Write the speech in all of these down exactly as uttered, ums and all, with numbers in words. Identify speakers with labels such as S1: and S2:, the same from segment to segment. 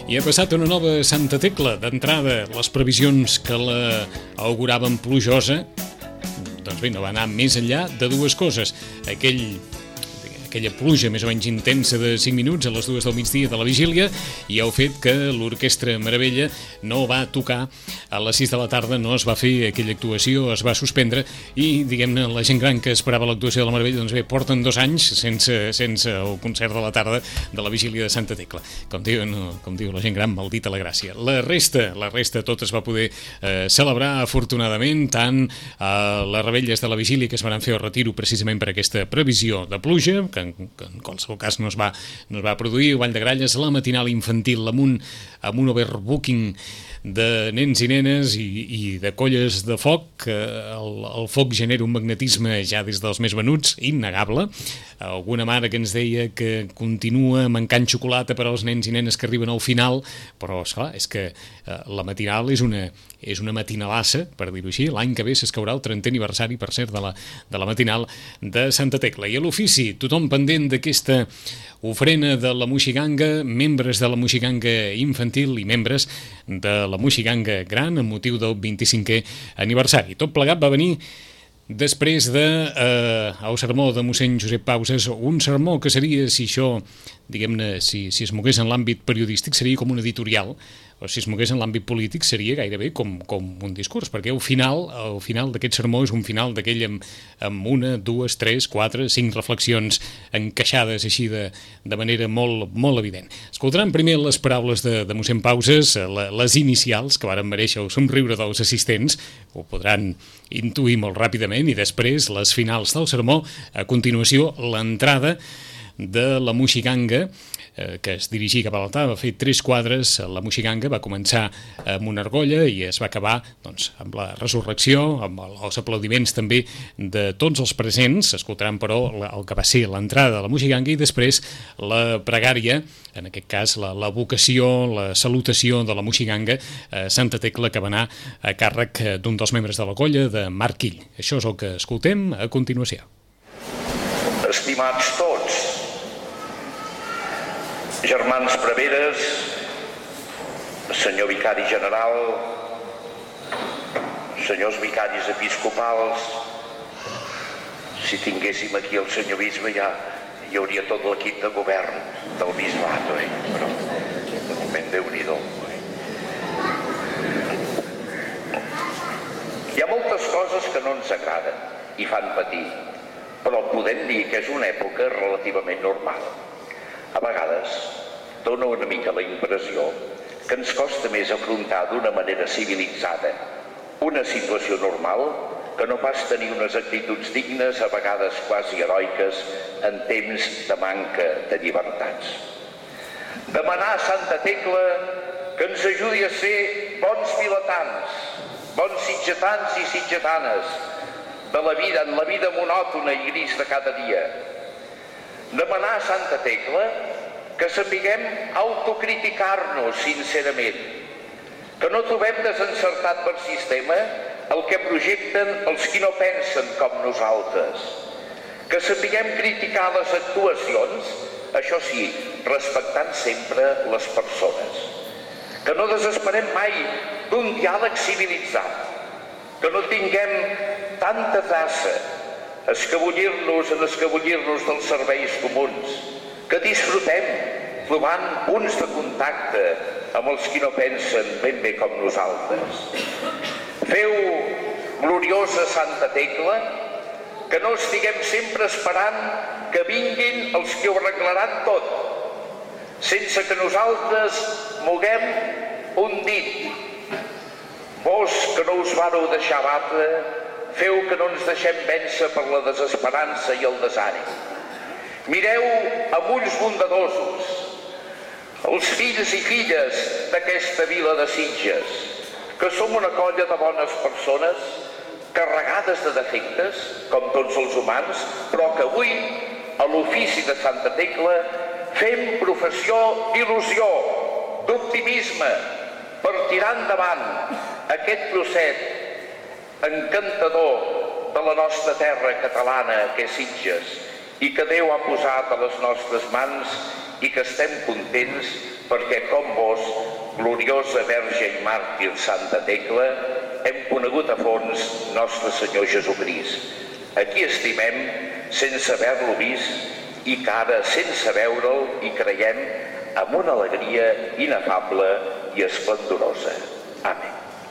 S1: I ha passat una nova Santa Tecla. D'entrada, les previsions que la auguraven plujosa, doncs bé, no va anar més enllà de dues coses. Aquell... aquella pluja més o menys intensa de cinc minuts a les dues del migdia de la vigília i el fet que l'Orquestra Meravella no va tocar a les sis de la tarda, no es va fer aquella actuació, es va suspendre i, diguem-ne, la gent gran que esperava l'actuació de la Meravella, doncs bé, porten dos anys sense, sense el concert de la tarda de la vigília de Santa Tecla. Com diu, no, com diu la gent gran, maldita la gràcia. La resta, la resta tot es va poder eh, celebrar afortunadament, tant a les revetlles de la vigília que es van fer el retiro precisament per aquesta previsió de pluja, que que en qualsevol cas no es va, no es va produir, el Ball de Gralles, la matinal infantil amb un, amb un overbooking de nens i nenes i, i de colles de foc. El, el foc genera un magnetisme ja des dels més venuts, innegable. Alguna mare que ens deia que continua mancant xocolata per als nens i nenes que arriben al final, però esclar, és que eh, la matinal és una, és una matinalassa, per dir-ho així. L'any que ve s'escaurà el trentè aniversari, per cert, de la, de la matinal de Santa Tecla. I a l'ofici, tothom pendent d'aquesta ofrena de la Moixiganga, membres de la Moixiganga infantil i membres de la Moixiganga gran amb motiu del vint-i-cinquè aniversari. Tot plegat va venir després de eh, el sermó de mossèn Josep Pauses, un sermó que seria, si això, diguem-ne, si, si es mogués en l'àmbit periodístic, seria com un editorial, o si es mogués en l'àmbit polític seria gairebé com, com un discurs, perquè al final, al final d'aquest sermó és un final d'aquell amb, amb una, dues, tres, quatre, cinc reflexions encaixades així de, de manera molt, molt evident. Escoltaran primer les paraules de, de mossèn Pauses, la, les inicials, que varen merèixer el somriure dels assistents, ho podran intuir molt ràpidament, i després les finals del sermó, a continuació l'entrada de la Moixiganga, eh, que es dirigia cap a l'altar, va fer tres quadres. La Moixiganga va començar amb una argolla i es va acabar doncs, amb la resurrecció, amb el, els aplaudiments també de tots els presents. Escoltaran, però, la, el que va ser l'entrada de la Moixiganga i després la pregària, en aquest cas la, la vocació, la salutació de la Moixiganga a Santa Tecla, que va anar a càrrec d'un dels membres de la colla, de Marc Quill. Això és el que escoltem a continuació.
S2: Estimats tots, germans preveres, senyor vicari general, senyors vicaris episcopals, si tinguéssim aquí el senyor bisbe ja hi hauria tot l'equip de govern del bisbat, oi? Però de moment Déu-n'hi-do. Hi ha moltes coses que no ens agraden i fan patir, però podem dir que és una època relativament normal. A vegades dona una mica la impressió que ens costa més afrontar d'una manera civilitzada una situació normal que no pas tenir unes actituds dignes, a vegades quasi heroiques, en temps de manca de llibertats. Demanar a Santa Tecla que ens ajudi a ser bons vilatans, bons sitgetans i sitgetanes de la vida, en la vida monòtona i gris de cada dia. Demanar a Santa Tecla que sapiguem autocriticar-nos sincerament, que no trobem desencertat per sistema el que projecten els qui no pensen com nosaltres, que sapiguem criticar les actuacions, això sí, respectant sempre les persones, que no desesperem mai d'un diàleg civilitzat, que no tinguem tanta tassa a escabullir-nos en escabullir-nos dels serveis comuns, que disfrutem trobant punts de contacte amb els qui no pensen ben bé com nosaltres. Feu gloriosa Santa Tecla que no estiguem sempre esperant que vinguin els que ho arreglaran tot, sense que nosaltres moguem un dit. Vos que no us vareu deixar batre, feu que no ens deixem vèncer per la desesperança i el desànim. Mireu amb ulls bondadosos els fills i filles d'aquesta vila de Sitges, que som una colla de bones persones, carregades de defectes, com tots els humans, però que avui, a l'ofici de Santa Tecla, fem professió d'il·lusió, d'optimisme, per tirar endavant aquest trosset encantador de la nostra terra catalana, que és Sitges, i que Déu ha posat a les nostres mans i que estem contents perquè com vos, gloriosa Verge i màrtir Santa Tecla, hem conegut a fons nostre Senyor Jesucrist, a qui estimem sense haver-lo vist i que ara, sense veure'l, hi creiem amb una alegria inefable i esplendorosa. Amén.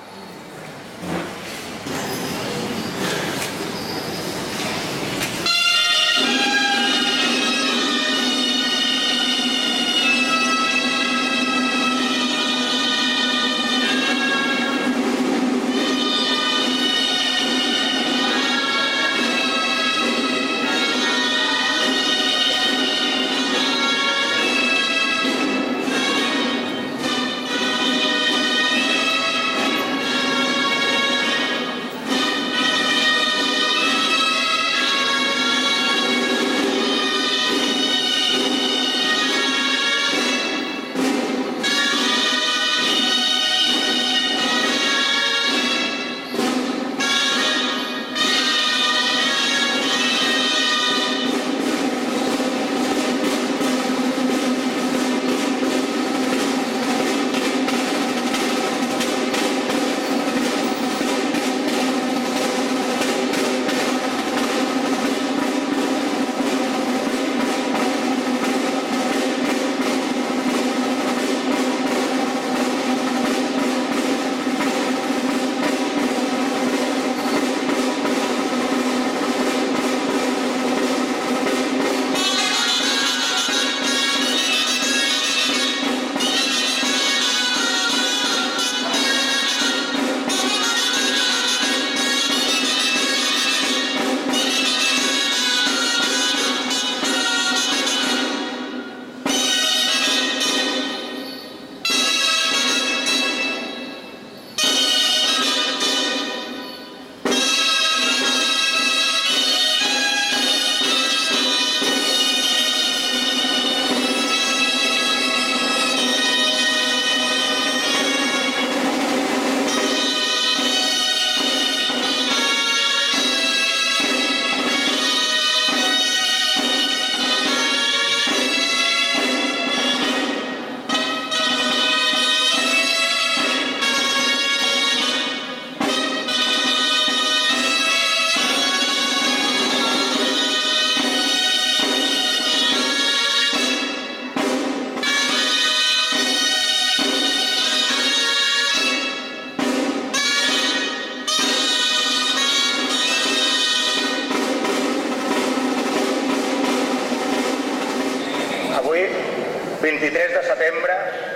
S3: vint-i-tres de setembre,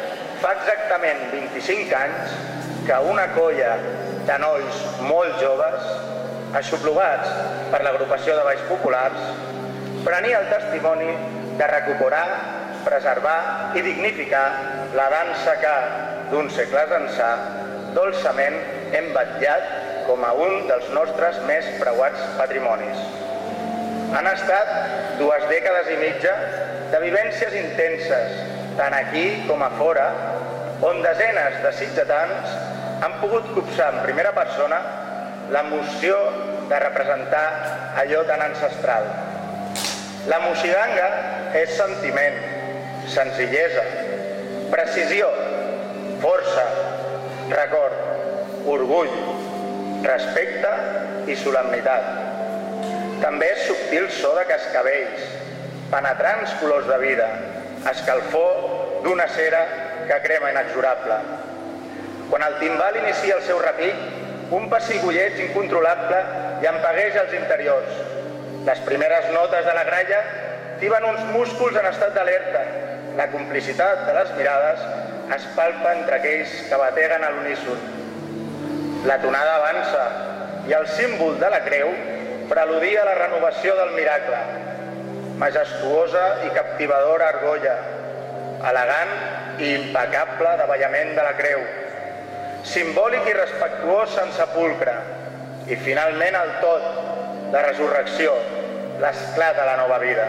S3: fa exactament vint-i-cinc anys que una colla de nois molt joves, aixoplugats per l'agrupació de balls populars, prenia el testimoni de recuperar, preservar i dignificar la dansa que, d'uns segles ençà, dolçament hem vetllat com a un dels nostres més preuats patrimonis. Han estat dues dècades i mitja de vivències intenses, tant aquí com a fora, on desenes de sitgetans han pogut copsar en primera persona l'emoció de representar allò tan ancestral. La moixiganga és sentiment, senzillesa, precisió, força, record, orgull, respecte i solemnitat. També és subtil so de cascavells, penetrants colors de vida, escalfor d'una cera que crema inexorable. Quan el timbal inicia el seu repic, un pessigolleig incontrolable llampagueja els interiors. Les primeres notes de la gralla tiben uns músculs en estat d'alerta. La complicitat de les mirades es palpa entre aquells que bateguen a l'uníson. La tonada avança i el símbol de la creu preludia la renovació del miracle. Majestuosa i captivadora argolla, elegant i impecable davallament de la creu, simbòlic i respectuós en sepulcre, i finalment el tot, la resurrecció, l'esclat de la nova vida.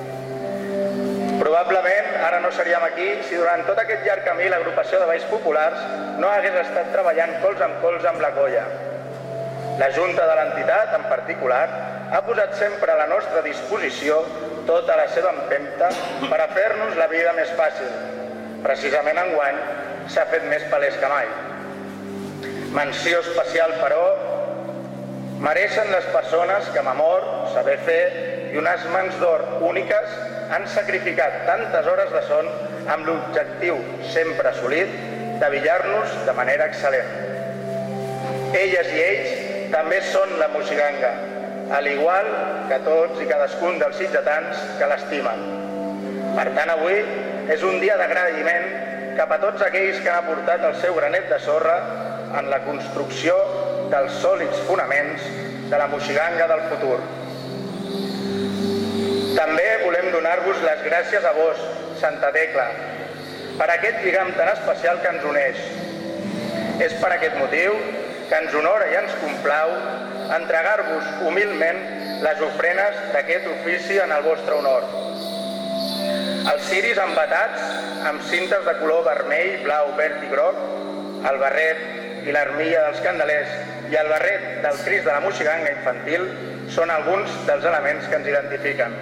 S3: Probablement ara no seríem aquí si durant tot aquest llarg camí l'agrupació de balls populars no hagués estat treballant colze amb colze amb la colla. La Junta de l'entitat, en particular, ha posat sempre a la nostra disposició tota la seva empenta per a fer-nos la vida més fàcil, precisament enguany, s'ha fet més palès que mai. Menció especial, però, mereixen les persones que amb amor, saber fer i unes mans d'or úniques han sacrificat tantes hores de son amb l'objectiu sempre assolit d'abillar-nos de manera excel·lent. Elles i ells també són la moixiganga, al igual que tots i cadascun dels sitgetans que l'estimen. Per tant, avui és un dia d'agraïment cap a tots aquells que han aportat el seu granet de sorra en la construcció dels sòlids fonaments de la moixiganga del futur. També volem donar-vos les gràcies a vos, Santa Tecla, per aquest lligam tan especial que ens uneix. És per aquest motiu que ens honora i ens complau entregar-vos humilment les ofrenes d'aquest ofici en el vostre honor. Els ciris embatats amb cintes de color vermell, blau, verd i groc, el barret i l'armilla dels candelers i el barret del Crist de la moixiganga infantil són alguns dels elements que ens identifiquen.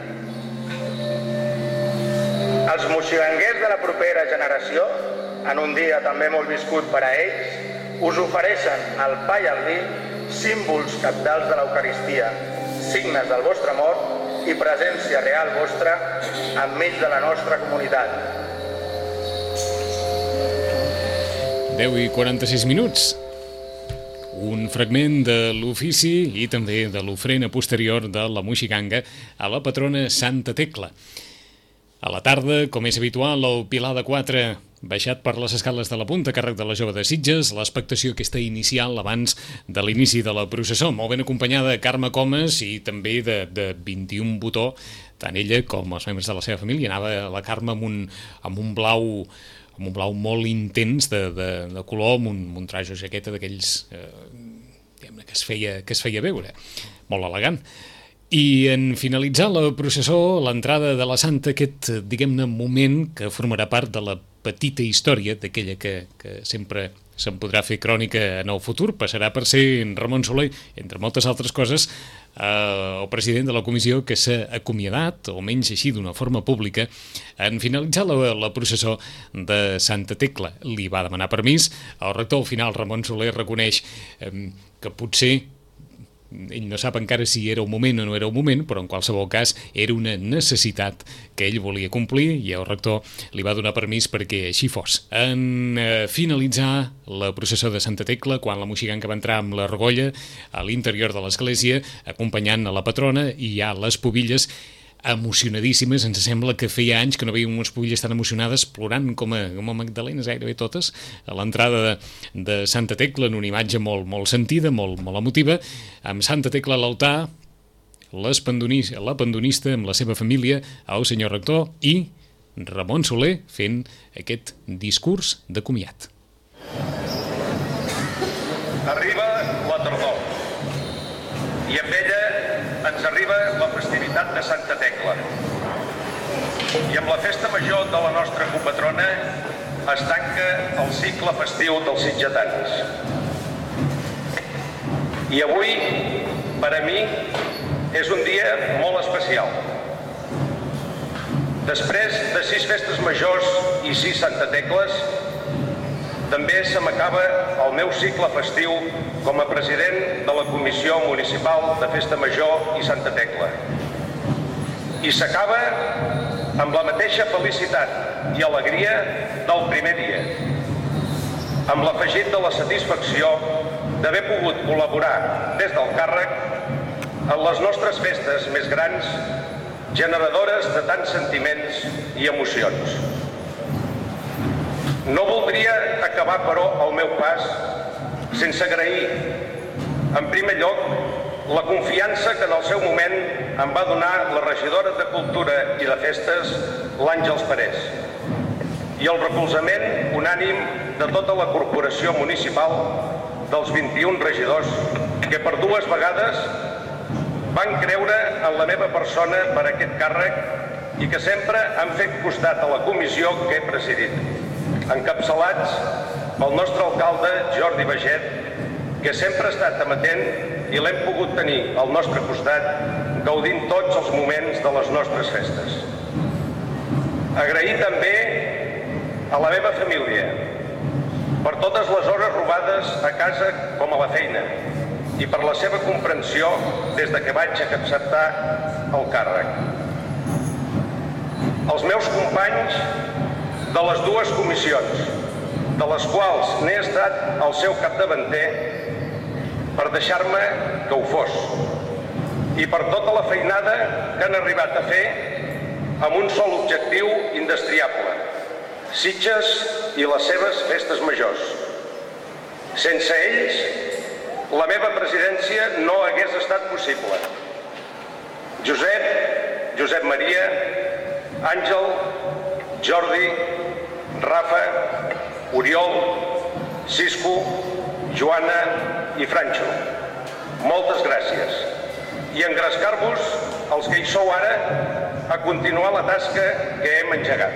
S3: Els moixiganguers de la propera generació, en un dia també molt viscut per a ells, us ofereixen el pa i el vi, símbols cabdals de l'Eucaristia, signes del vostre amor i presència real vostra enmig de la nostra comunitat.
S1: deu i quaranta-sis minuts. Un fragment de l'ofici i també de l'ofrena posterior de la moixiganga a la patrona Santa Tecla. A la tarda, com és habitual, el Pilar de Quatre baixat per les escales de la punta a càrrec de la Jove de Sitges, l'expectació aquesta inicial abans de l'inici de la processó, molt ben acompanyada de Carme Comas i també de, de vint-i-un Botó, tant ella com els membres de la seva família. Anava la Carme amb un, amb un blau amb un blau molt intens de, de, de color, amb un, amb un traje o jaqueta d'aquells eh, que es feia, que es feia veure, molt elegant. I en finalitzar la processó, l'entrada de la Santa, aquest, diguem-ne, moment que formarà part de la petita història d'aquella que, que sempre se'n podrà fer crònica en el futur, passarà per ser en Ramon Soler, entre moltes altres coses, eh, el president de la comissió que s'ha acomiadat, o menys així d'una forma pública, en finalitzar la, la processó de Santa Tecla. Li va demanar permís, el rector al final, Ramon Soler, reconeix eh, que potser ell no sap encara si era un moment o no era un moment, però en qualsevol cas era una necessitat que ell volia complir i el rector li va donar permís perquè així fos. En eh, finalitzar la processó de Santa Tecla, quan la moixiganga va entrar amb l'argolla a l'interior de l'església, acompanyant a la patrona i ja les pubilles emocionadíssimes, ens sembla que feia anys que no veiem unes pubilles tan emocionades, plorant com a, com a magdalenes gairebé totes, a l'entrada de, de Santa Tecla, en una imatge molt, molt sentida, molt, molt emotiva, amb Santa Tecla a l'altar, la pandonista amb la seva família, el senyor rector i Ramon Soler fent aquest discurs de comiat.
S4: Arriba la tardor i amb ella ens arriba la festivitat de Santa Tecla. I amb la festa major de la nostra copatrona es tanca el cicle festiu dels sitgetans. I avui, per a mi, és un dia molt especial. Després de sis festes majors i sis Santa Tecles, també se m'acaba el meu cicle festiu com a president de la Comissió Municipal de Festa Major i Santa Tecla. I s'acaba amb la mateixa felicitat i alegria del primer dia, amb l'afegit de la satisfacció d'haver pogut col·laborar des del càrrec en les nostres festes més grans, generadores de tants sentiments i emocions. No voldria acabar, però, el meu pas sense agrair, en primer lloc, la confiança que en el seu moment em va donar la regidora de Cultura i de Festes, l'Àngels Parés, i el recolzament unànim de tota la corporació municipal dels vint-i-un regidors que per dues vegades van creure en la meva persona per a aquest càrrec i que sempre han fet costat a la comissió que he presidit, encapçalats pel nostre alcalde Jordi Baget, que sempre ha estat amatent i l'hem pogut tenir al nostre costat, gaudint tots els moments de les nostres festes. Agrair també a la meva família, per totes les hores robades a casa com a la feina i per la seva comprensió des de que vaig acceptar el càrrec. Els meus companys de les dues comissions, de les quals n'he estat el seu capdavanter per deixar-me que ho fos, i per tota la feinada que han arribat a fer amb un sol objectiu indestriable: Sitges i les seves festes majors. Sense ells, la meva presidència no hagués estat possible. Josep, Josep Maria, Àngel, Jordi, Rafa, Oriol, Cisco, Joana i Franxo, moltes gràcies. I engrescar-vos, els que hi sou ara, a continuar la tasca que hem engegat.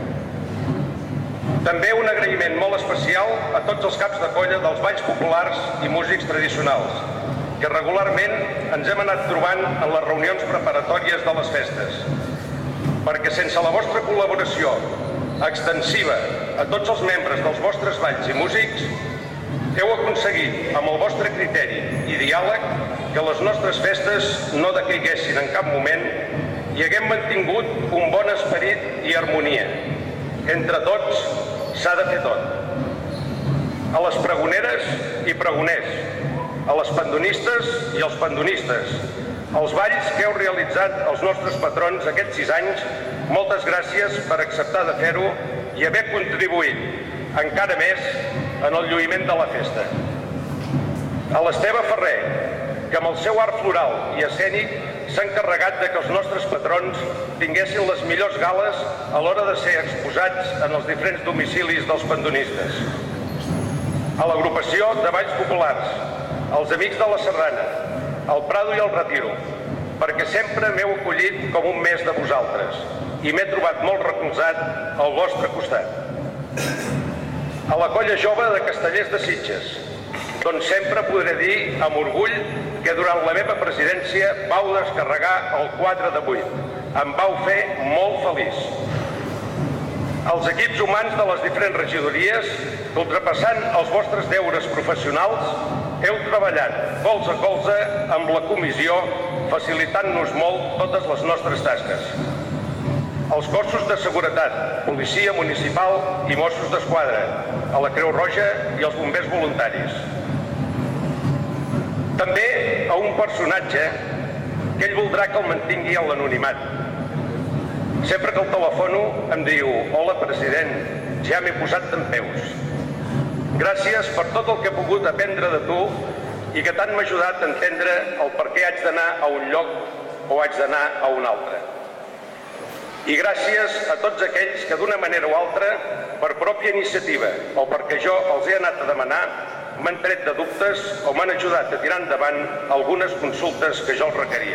S4: També un agraïment molt especial a tots els caps de colla dels balls populars i músics tradicionals, que regularment ens hem anat trobant en les reunions preparatòries de les festes, perquè sense la vostra col·laboració extensiva a tots els membres dels vostres balls i músics, heu aconseguit, amb el vostre criteri i diàleg, que les nostres festes no decaiguessin en cap moment i haguem mantingut un bon esperit i harmonia. Entre tots s'ha de fer tot. A les pregoneres i pregoners, a les pandonistes i als pandonistes, als balls que heu realitzat els nostres patrons aquests sis anys, moltes gràcies per acceptar de fer-ho i haver contribuït encara més en el lluïment de la festa. A l'Esteve Ferrer, que amb el seu art floral i escènic s'ha encarregat de que els nostres patrons tinguessin les millors gales a l'hora de ser exposats en els diferents domicilis dels pandonistes. A l'agrupació de balls populars, als amics de la Serrana, al Prado i al Retiro, perquè sempre m'heu acollit com un més de vosaltres i m'he trobat molt recolzat al vostre costat. A la colla jove de Castellers de Sitges, doncs sempre podré dir amb orgull que durant la meva presidència vau descarregar el quatre de vuit. Em vau fer molt feliç. Els equips humans de les diferents regidories, que ultrapassant els vostres deures professionals, heu treballat colze a colze amb la comissió, facilitant-nos molt totes les nostres tasques. Els cossos de seguretat, policia municipal i Mossos d'Esquadra, a la Creu Roja i els bombers voluntaris. També a un personatge que ell voldrà que el mantingui en l'anonimat. Sempre que el telefono em diu: «Hola, president, ja m'he posat dempeus. Gràcies per tot el que he pogut aprendre de tu i que tant m'ha ajudat a entendre el per què haig d'anar a un lloc o haig d'anar a un altre. I gràcies a tots aquells que d'una manera o altra, per pròpia iniciativa o perquè jo els he anat a demanar, m'han tret de dubtes o m'han ajudat a tirar endavant algunes consultes que jo els requeria.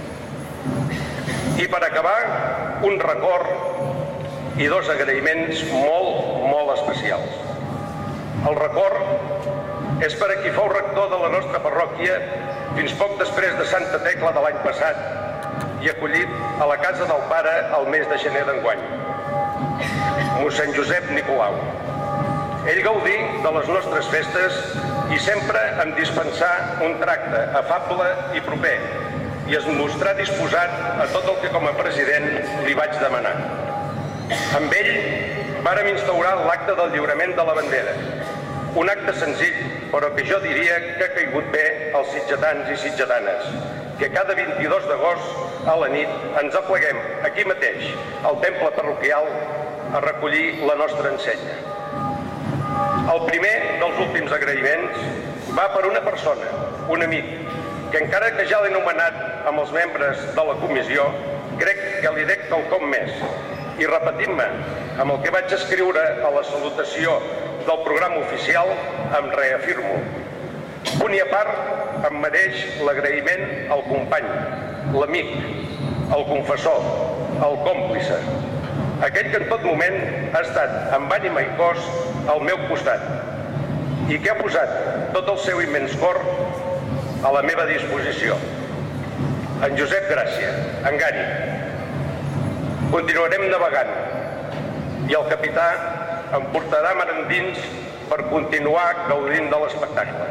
S4: I per acabar, un record i dos agraïments molt, molt especials. El record és per a qui fou rector de la nostra parròquia fins poc després de Santa Tecla de l'any passat i acollit a la casa del pare el mes de gener d'enguany, mossèn Josep Nicolau. Ell gaudí de les nostres festes i sempre em dispensà un tracte afable i proper i es mostrà disposat a tot el que com a president li vaig demanar. Amb ell vàrem instaurar l'acte del lliurament de la bandera, un acte senzill, però que jo diria que ha caigut bé als sitgetans i sitgetanes, que cada vint-i-dos d'agost a la nit ens apleguem aquí mateix, al temple parroquial, a recollir la nostra ensenya. El primer dels últims agraïments va per una persona, un amic, que encara que ja l'he anomenat amb els membres de la comissió, crec que li dec quelcom més. I repetint-me amb el que vaig escriure a la salutació del programa oficial, em reafirmo. Punt i a part, em mereix l'agraïment al company, l'amic, el confessor, el còmplice, aquell que en tot moment ha estat amb ànima i cos al meu costat i que ha posat tot el seu immens cor a la meva disposició. En Josep Gràcia, en Gari. Continuarem navegant i el capità em portarà mar endins per continuar gaudint de l'espectacle.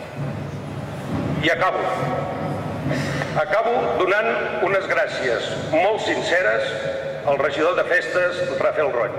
S4: I acabo. Acabo donant unes gràcies molt sinceres al regidor de festes, Rafael Roig.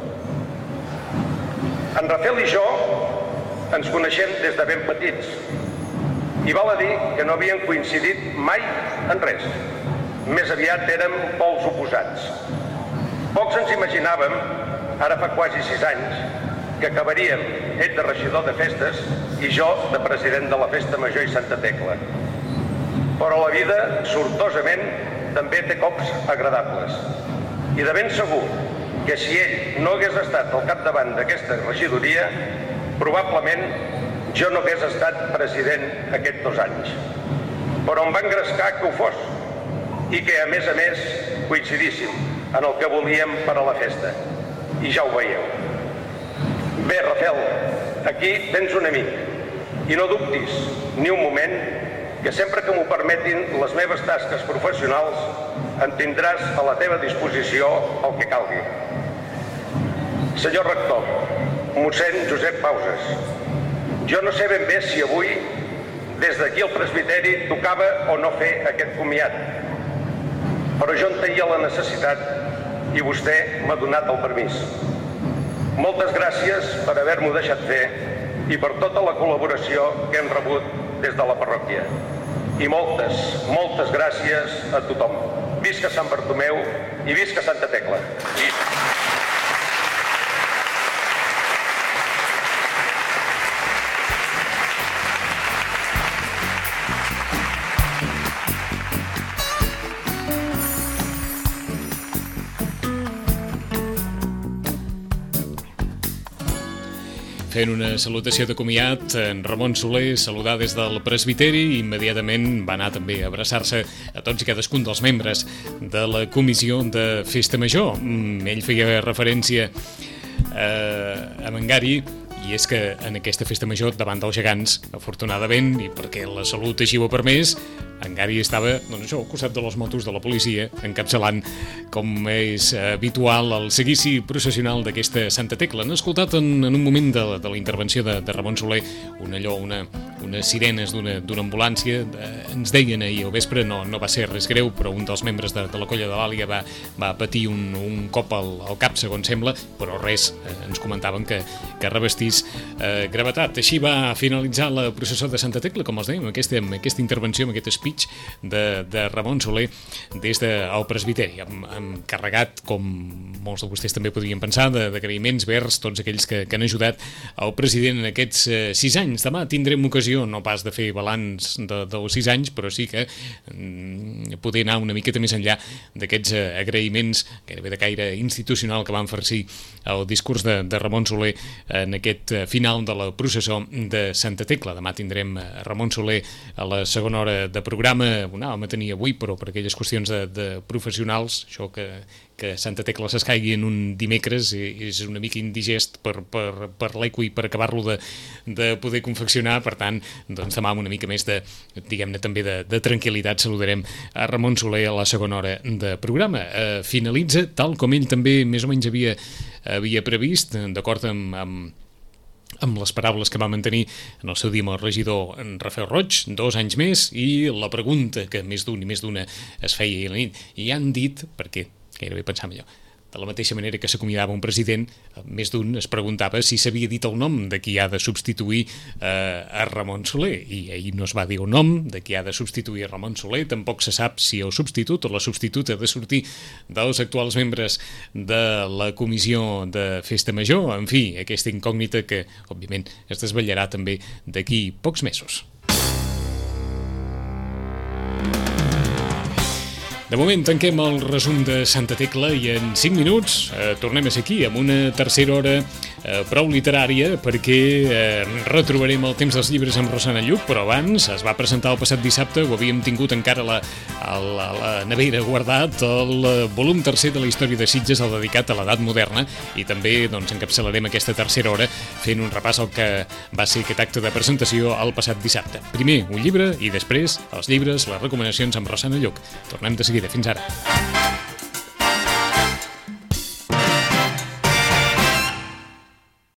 S4: En Rafael i jo ens coneixem des de ben petits i val a dir que no havíem coincidit mai en res. Més aviat érem pols oposats. Pocs ens imaginàvem, ara fa quasi sis anys, que acabaríem ell de regidor de festes i jo de president de la Festa Major i Santa Tecla. Però la vida, sortosament, també té cops agradables. I de ben segur que si ell no hagués estat al capdavant d'aquesta regidoria, probablement jo no hagués estat president aquests dos anys. Però em va engrescar que ho fos i que, a més a més, coincidíssim en el que volíem per a la festa. I ja ho veieu. Bé, Rafael, aquí tens un amic. I no dubtis ni un moment que sempre que m'ho permetin les meves tasques professionals en tindràs a la teva disposició el que calgui. Senyor rector, mossèn Josep Pauses, jo no sé ben bé si avui, des d'aquí al presbiteri, tocava o no fer aquest comiat, però jo en tenia la necessitat i vostè m'ha donat el permís. Moltes gràcies per haver-m'ho deixat fer i per tota la col·laboració que hem rebut des de la parròquia. I moltes, moltes gràcies a tothom. Visca Sant Bartomeu i visca Santa Tecla.
S1: Fent una salutació de comiat, en Ramon Soler saludar des del presbiteri i immediatament va anar també a abraçar-se a tots i cadascun dels membres de la comissió de Festa Major. Ell feia referència eh, a Mangari, i és que en aquesta Festa Major, davant dels gegants, afortunadament, i perquè la salut així ho ha permès, Mangari estava, doncs això, al costat de les motos de la policia, encapçalant, com és habitual, el seguici processional d'aquesta Santa Tecla. Han escoltat en, en un moment de, de la intervenció de, de Ramon Soler un allò, una, unes sirenes d'una ambulància. Eh, ens deien ahir al vespre, no, no va ser res greu, però un dels membres de, de la colla de l'Àlia va, va patir un, un cop al, al cap, segons sembla, però res, eh, ens comentaven que, que revestís eh, gravetat. Així va finalitzar la processó de Santa Tecla, com els dèiem, amb aquesta, amb aquesta intervenció, amb aquest speech de, de Ramon Soler des del presbiteri, amb, amb carregat, com molts de vostès també podrien pensar, d'agraïments vers tots aquells que, que han ajudat el president en aquests eh, sis anys. Demà tindrem ocasió, no pas de fer balanç de, dels sis anys, però sí que mm, poder anar una miqueta més enllà d'aquests eh, agraïments gairebé de caire institucional que van farcir el discurs de, de Ramon Soler en aquest eh, final de la processó de Santa Tecla. Demà tindrem eh, Ramon Soler a la segona hora de programa. Bueno, vam tenir avui, però per aquelles qüestions de, de professionals, això que, que Santa Tecla s'escaigui en un dimecres és una mica indigest per, per, per l'eco i per acabar-lo de, de poder confeccionar. Per tant, doncs demà amb una mica més de, diguem-ne, també de, de tranquil·litat saludarem a Ramon Soler a la segona hora de programa. Eh, finalitza tal com ell també més o menys havia, havia previst, d'acord amb, amb amb les paraules que va mantenir en el seu dia amb el regidor en Rafael Roig, dos anys més, i la pregunta que més d'un i més d'una es feia a la nit. I han dit, perquè gairebé pensàvem allò, de la mateixa manera que s'acomiadava un president, més d'un es preguntava si s'havia dit el nom de qui ha de substituir eh, a Ramon Soler. I ahir no es va dir el nom de qui ha de substituir a Ramon Soler, tampoc se sap si el substitut o la substituta ha de sortir dels actuals membres de la comissió de Festa Major. En fi, aquesta incògnita que, òbviament, es desvetllarà també d'aquí pocs mesos. De moment tanquem el resum de Santa Tecla i en cinc minuts eh, tornem a ser aquí amb una tercera hora eh, prou literària, perquè eh, retrobarem el temps dels llibres amb Rosana Lluc, però abans es va presentar el passat dissabte, ho havíem tingut encara a la, a la, a la nevera guardat, el volum tercer de la història de Sitges, el dedicat a l'edat moderna, i també doncs, encapçalarem aquesta tercera hora fent un repàs al que va ser aquest acte de presentació el passat dissabte. Primer un llibre i després els llibres, les recomanacions amb Rosana Lluc. Tornem de seguida. Fins ara.